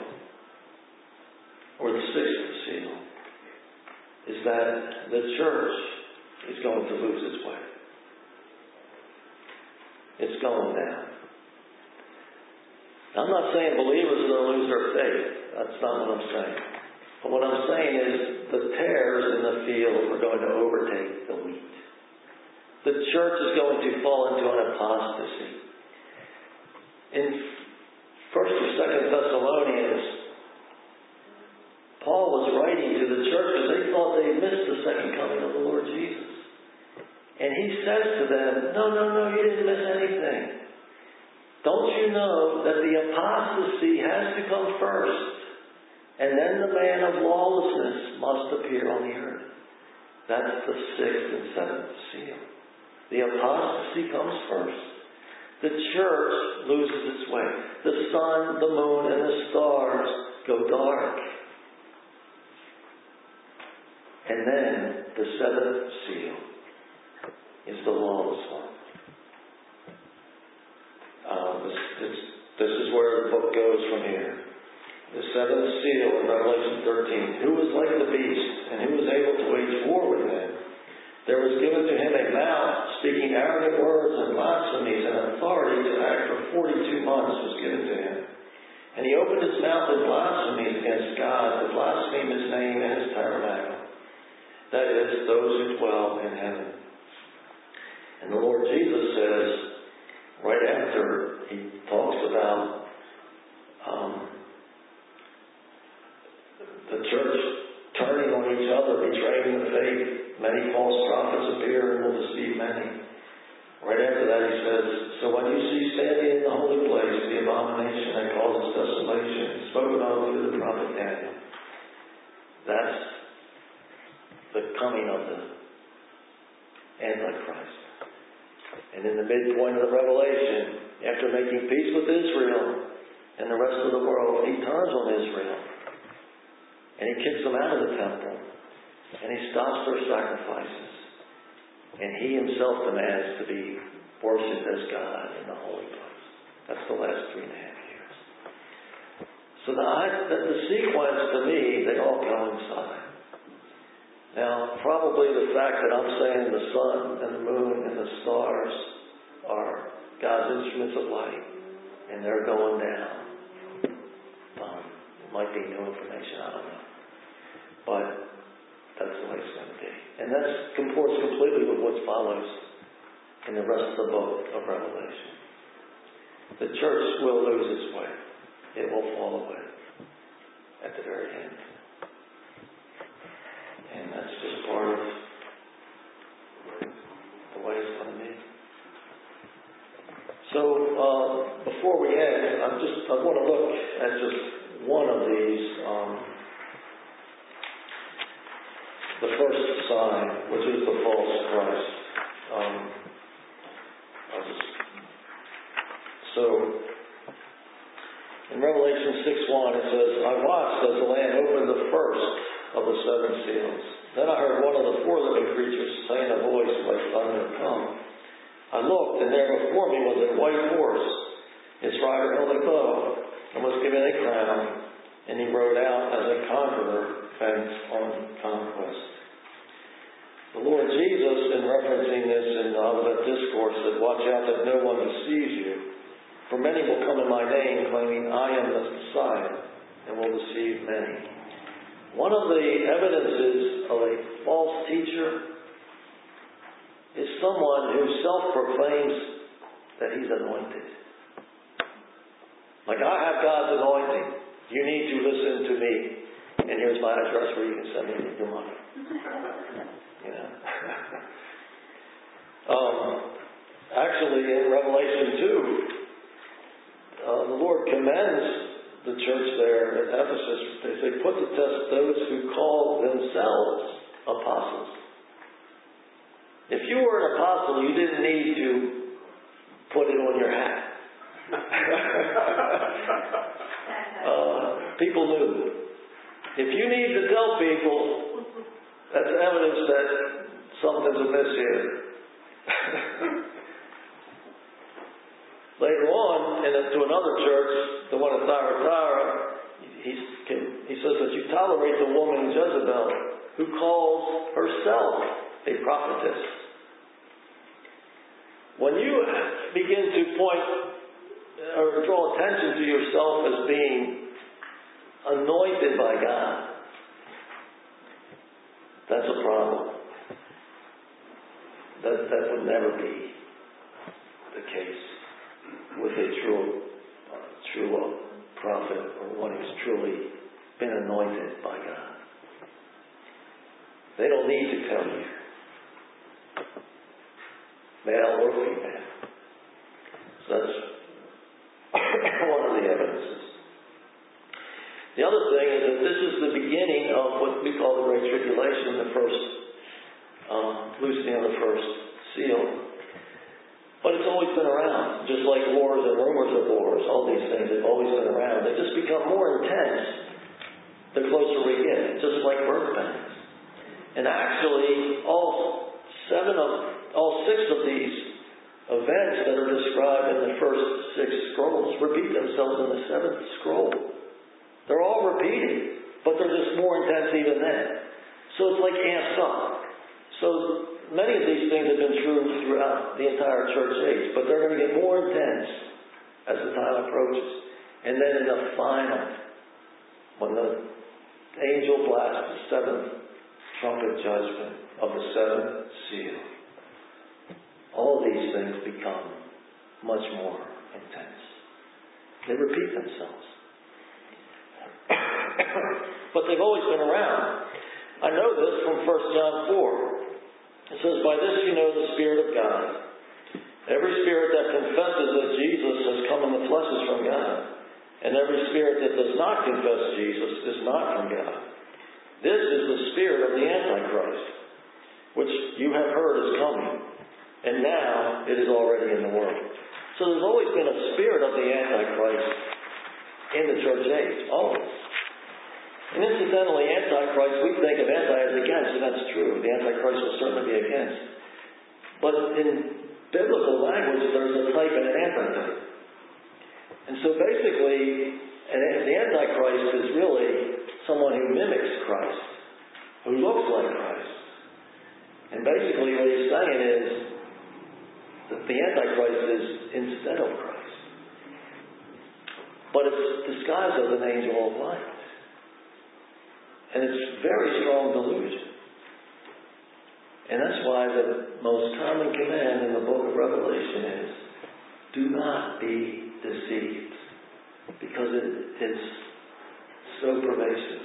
Speaker 1: or the sixth seal, is that the church is going to lose its way. It's going down. I'm not saying believers are going to lose their faith. That's not what I'm saying. But what I'm saying is the tares in the field are going to overtake the wheat. The church is going to fall into an apostasy. In 1st or 2nd Thessalonians, Paul was writing to the church because they thought they missed the second coming of the Lord Jesus. And he says to them, no, you didn't miss anything. Don't you know that the apostasy has to come first, and then the man of lawlessness must appear on the earth? That's the sixth and seventh seal. The apostasy comes first. The church loses its way. The sun, the moon, and the stars go dark. And then the seventh seal is the lawless one. This is where the book goes from here. The seventh seal in Revelation 13. Who was like the beast, and who was able to wage war with him? There was given to him a mouth, speaking arrogant words and blasphemies, and authority to act for 42 months was given to him. And he opened his mouth in blasphemies against God, to blaspheme his name and his tabernacle. That is, those who dwell in heaven. And the Lord Jesus says, right after he talks about the church turning on each other, betraying the faith, many false prophets appear and will deceive many. Right after that he says, so when you see standing in the holy place the abomination that causes desolation, spoken of through the prophet Daniel, that's the coming of the Antichrist. And in the midpoint of the Revelation, after making peace with Israel and the rest of the world, he turns on Israel. And he kicks them out of the temple. And he stops their sacrifices. And he himself demands to be worshipped as God in the holy place. That's the last 3.5 years. So the sequence, to me, they all coincide. Now, probably the fact that I'm saying the sun and the moon and the stars are God's instruments of light, and they're going down. It might be new information, I don't know. But that's the way it's going to be. And that comports completely with what follows in the rest of the book of Revelation. The church will lose its way. It will fall away at the very end. And that's just part of the way it's going to be. So, before we end, I want to look at just one of these, the first sign, which is the false Christ. So, in Revelation 6:1 it says, I watched as the Lamb opened the first of the seven seals. Then I heard one of the four living creatures say in a voice like thunder, Come. I looked, and there before me was a white horse. Its rider held a bow, and was given a crown, and he rode out as a conqueror bent on conquest. The Lord Jesus, in referencing this in the Olivet Discourse, said, Watch out that no one deceives you. For many will come in my name, claiming I am the Messiah, and will deceive many. One of the evidences of a false teacher is someone who self-proclaims that he's anointed. Like, I have God's anointing. You need to listen to me. And here's my address where you can send me your money. You know? Actually, in Revelation 2, the Lord commends the church there at Ephesus. They say, put to test those who call themselves apostles. If you were an apostle, you didn't need to put it on your hat. People knew. If you need to tell people, that's evidence that something's amiss here. Later on, to another church, the one at Thyatira, he says that you tolerate the woman Jezebel, who calls herself a prophetess. When you begin to point or draw attention to yourself as being anointed by God, that's a problem. That would never be the case with a true prophet or one who's truly been anointed by God. They don't need to tell you, male or female. So that's one of the evidences. The other thing is that this is the beginning of what we call the Great Tribulation, the first loosening of the first seal. But it's always been around, just like wars and rumors of wars. All these things have always been around. They just become more intense the closer we get, just like birth pangs. And actually, all six of these events that are described in the first 6 scrolls repeat themselves in the 7th scroll. They're all repeated, but they're just more intense even then. So it's like amped up. So many of these things have been true throughout the entire church age, but they're going to get more intense as the time approaches. And then in the final, when the angel blasts the 7th trumpet judgment of the 7th seal, all these things become much more intense. They repeat themselves. But they've always been around. I know this from 1 John 4. It says, By this you know the Spirit of God. Every spirit that confesses that Jesus has come in the flesh is from God. And every spirit that does not confess Jesus is not from God. This is the spirit of the Antichrist, which you have heard is coming. And now it is already in the world. So there's always been a spirit of the Antichrist in the church age. Always. And incidentally, Antichrist, we think of anti as against, and that's true. The Antichrist will certainly be against. But in biblical language, there's a type and an antitype. And so basically, the Antichrist is really someone who mimics Christ, who looks like Christ. And basically what he's saying is that the Antichrist is instead of Christ. But it's disguised as an angel of light. And it's very strong delusion. And that's why the most common command in the book of Revelation is, do not be deceived. Because it is so pervasive.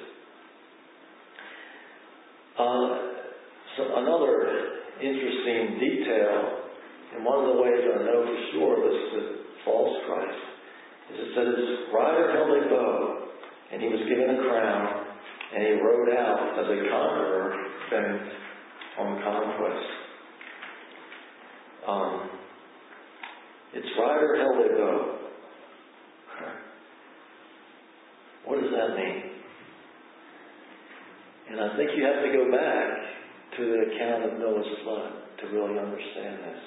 Speaker 1: So another interesting detail, and one of the ways I know for sure this is the false Christ, is it said his rider held a bow, and he was given a crown, and he rode out as a conqueror bent on conquest. Its rider held a bow. that mean? And I think you have to go back to the account of Noah's flood to really understand this.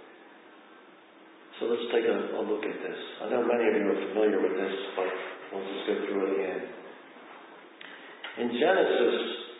Speaker 1: So let's take a look at this. I know many of you are familiar with this, but we'll just go through it again. In Genesis,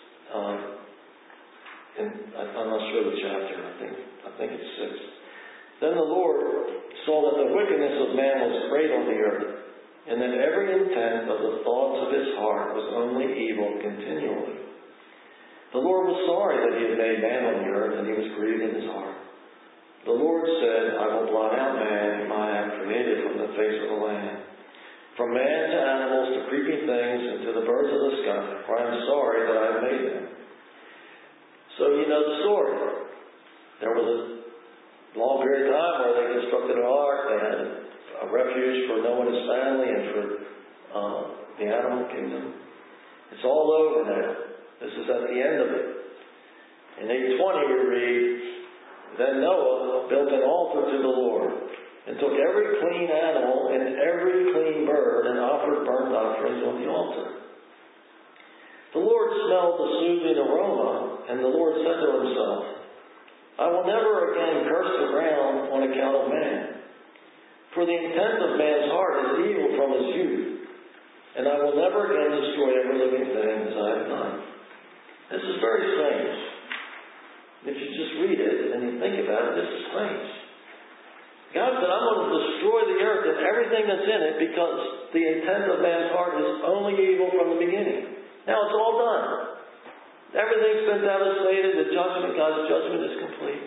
Speaker 1: I'm not sure the chapter, I think it's 6. Then the Lord saw that the wickedness of man was great on the earth, and that every intent of the thoughts of his heart was only evil continually. The Lord was sorry that he had made man on the earth, and he was grieved in his heart. The Lord said, I will blot out man whom I have created from the face of the land, from man to animals to creeping things and to the birds of the sky, for I am sorry that I have made them. So you know the story. There was a long period of time where they constructed an ark. They had a refuge for Noah and his family and for the animal kingdom. It's all over now. This is at the end of it. In 820 we read, then Noah built an altar to the Lord, and took every clean animal and every clean bird, and offered burnt offerings on the altar. The Lord smelled the soothing aroma, and the Lord said to himself, I will never again curse the ground on account of man, for the intent of man's heart is evil from his youth, and I will never again destroy every living thing as I have done. This is very strange. If you just read it and you think about it, this is strange. God said, I'm going to destroy the earth and everything that's in it because the intent of man's heart is only evil from the beginning. Now it's all done. Everything's been devastated. The judgment, God's judgment is complete.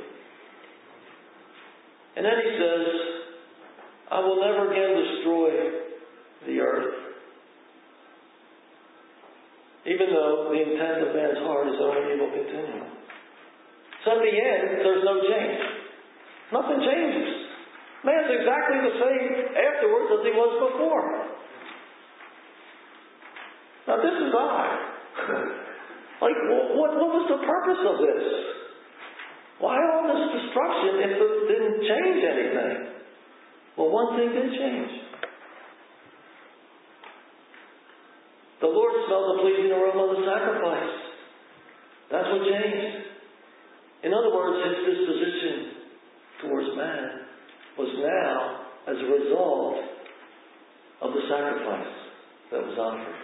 Speaker 1: And then he says, I will never again destroy the earth, even though the intent of man's heart is only evil continually. So in the end, there's no change. Nothing changes. Man's exactly the same afterwards as he was before. Now this is odd. Like, what was the purpose of this? Why all this destruction if it didn't change anything? Well, one thing did change. The Lord smelled the pleasing aroma of the sacrifice. That's what changed. In other words, his disposition towards man was now as a result of the sacrifice that was offered.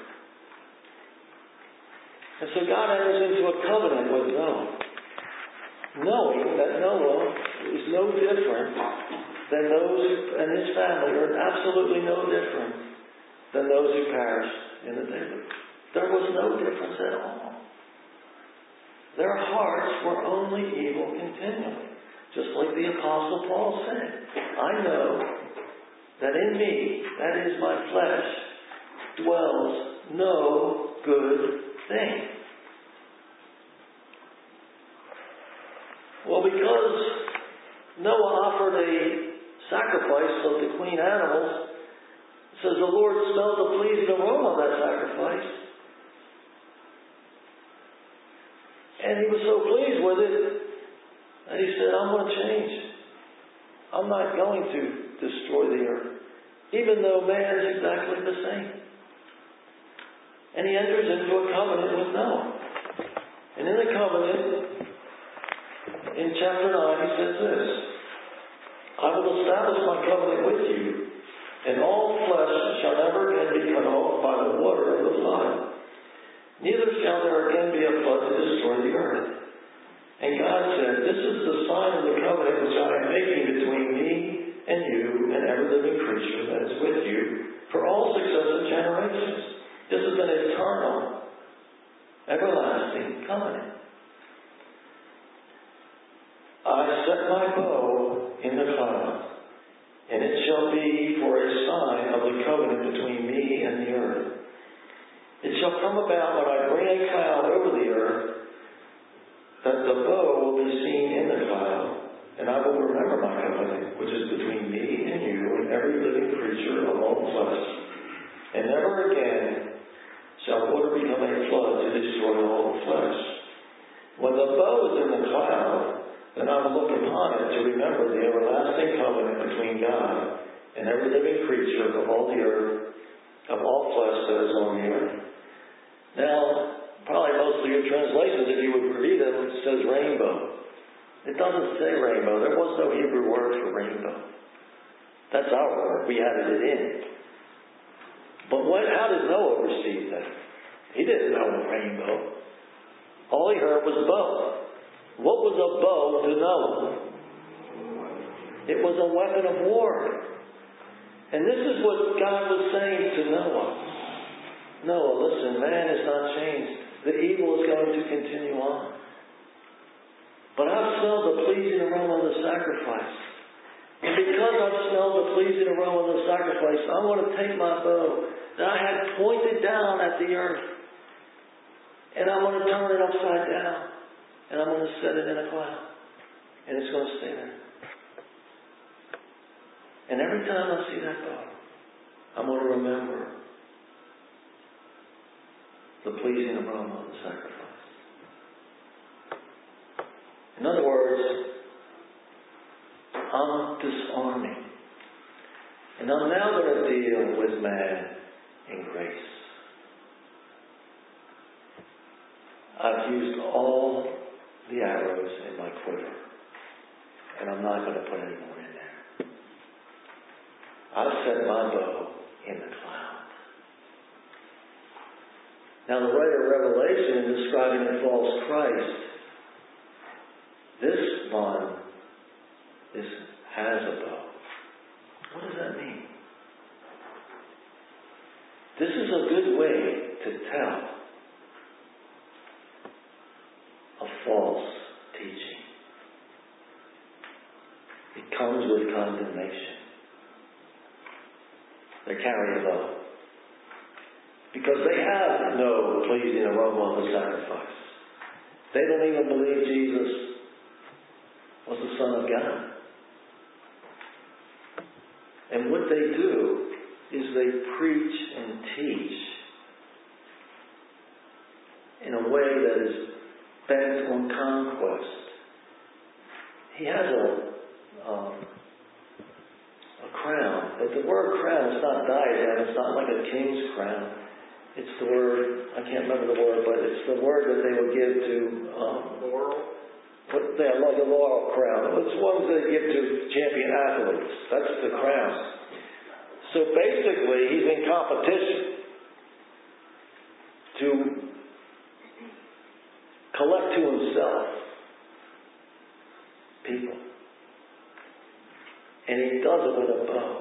Speaker 1: And so God enters into a covenant with Noah, knowing that Noah is no different than those and his family are absolutely no different than those who perished in the deluge. There was no difference at all. Their hearts were only evil continually. Just like the Apostle Paul said, I know that in me, that is my flesh, dwells no good thing. Well, because Noah offered a sacrifice of the clean animals, it says the Lord smelled the pleasing aroma of that sacrifice. And he was so pleased with it that he said, I'm going to change. I'm not going to destroy the earth, even though man is exactly the same. And he enters into a covenant with Noah. And in the covenant, in chapter 9, he says this, I will establish my covenant with you, and all flesh shall never again be cut off by the water of the flood. Neither shall there again be a flood to destroy the earth. And God said, this is the sign of the covenant which I am making between me and you and every living creature that is with you for all successive generations. This is an eternal, everlasting covenant. I set my bow in the cloud, and it shall be for a sign of the covenant between me and the earth. It shall come about when I bring a cloud over the earth, that the bow will be seen in the cloud, and I will remember my covenant, which is between me and you and every living creature of all flesh. And never again shall water become a flood to destroy all flesh. When the bow is in the cloud, then I will look upon it to remember the everlasting covenant between God and every living creature of all the earth, of all flesh that is on the earth. Now, probably most of your translations, if you would read them, it says rainbow. It doesn't say rainbow. There was no Hebrew word for rainbow. That's our word. We added it in. But how did Noah receive that? He didn't know a rainbow. All he heard was bow. What was a bow to Noah? It was a weapon of war. And this is what God was saying to Noah. Noah, listen, man is not changed. The evil is going to continue on. But I've smelled the pleasing aroma of the sacrifice. And because I've smelled the pleasing aroma of the sacrifice, I'm going to take my bow that I had pointed down at the earth, and I'm going to turn it upside down, and I'm going to set it in a cloud, and it's going to stay there. And every time I see that bow, I'm going to remember the pleasing aroma of the sacrifice. In other words, I'm disarming. And I'm now going to deal with man in grace. I've used all the arrows in my quiver, and I'm not going to put any more in there. I've set my bow in the cloud. Now, the writer of Revelation, in describing the false Christ, this one has a bow. What does that mean? This is a good way to tell a false teaching. It comes with condemnation. They carry a bow. Because they have no pleasing aroma of the sacrifice. They don't even believe Jesus was the Son of God. And what they do is they preach and teach in a way that is bent on conquest. He has a crown, but the word crown is not diadem. It's not like a king's crown. It's the word, I can't remember the word, but it's the word that they would give to
Speaker 2: Laurel.
Speaker 1: Like a laurel crown. It's ones they give to champion athletes. That's the crown. So basically, he's in competition to collect to himself people. And he does it with a bow.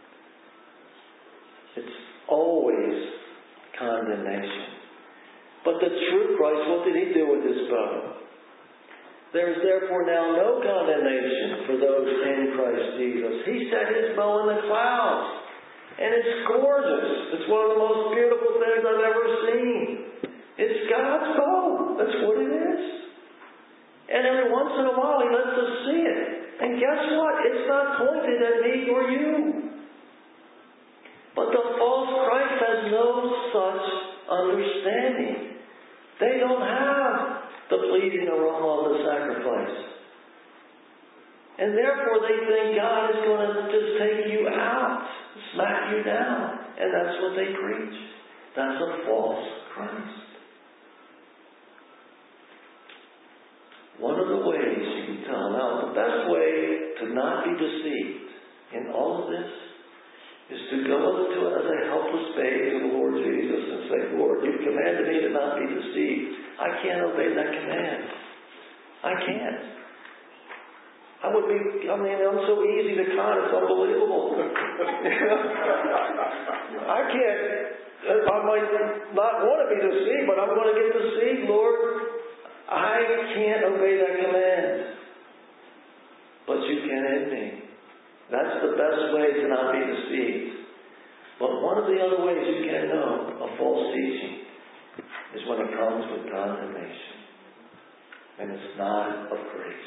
Speaker 1: It's always condemnation. But the true Christ, what did he do with his bow? There is therefore now no condemnation for those in Christ Jesus. He set his bow in the clouds. And it's gorgeous. It's one of the most beautiful things I've ever seen. It's God's bow. That's what it is. And every once in a while he lets us see it. And guess what? It's not pointed at me or you. But the false Christ has no such understanding. They don't have the pleasing aroma of the sacrifice. And therefore they think God is going to just take you out, smack you down. And that's what they preach. That's a false Christ. One of the ways you can tell. Now, the best way to not be deceived in all of this is to go to it as a helpless babe to the Lord Jesus and say, Lord, you've commanded me to not be deceived. I can't obey that command. I can't. I'm so easy to con, it's unbelievable. I can't. I might not want to be deceived, but I'm going to get deceived, Lord. I can't obey that command. But you can in me. That's the best way to not be deceived. But one of the other ways you can know a false teaching is when it comes with condemnation. And it's not of grace.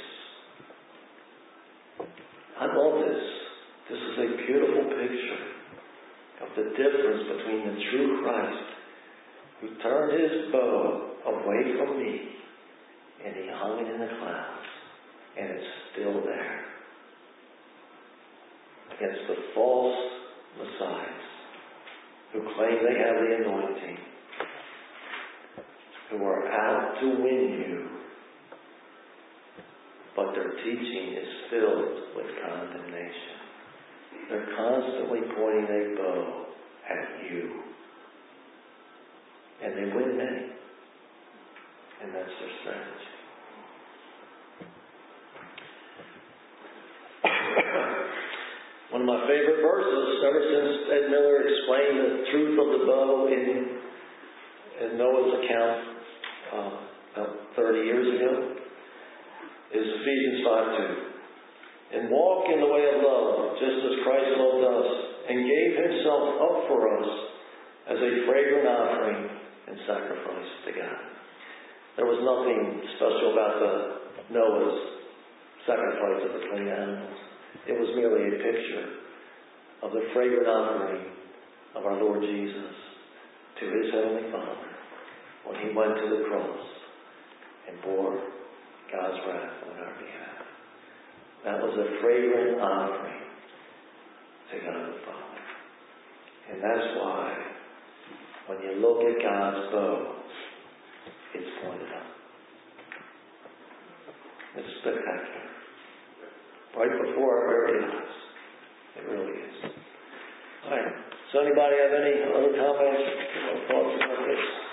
Speaker 1: I love this. This is a beautiful picture of the difference between the true Christ who turned his bow away from me and he hung it in the clouds and it's still there. Against the false messiahs who claim they have the anointing who are out to win you, but their teaching is filled with condemnation. They're constantly pointing a bow at you. And they win many. And that's their strategy. One of my favorite verses, ever since Ed Miller explained the truth of the bow in Noah's account about 30 years ago, is Ephesians 5:2. And walk in the way of love, just as Christ loved us, and gave himself up for us as a fragrant offering and sacrifice to God. There was nothing special about Noah's sacrifice of the clean animals. It was merely a picture of the fragrant offering of our Lord Jesus to his Heavenly Father when he went to the cross and bore God's wrath on our behalf. That was a fragrant offering to God the Father. And that's why when you look at God's bow, it's pointed up. It's spectacular. Right before our very eyes. It really is. All right. So anybody have any other comments or thoughts about this?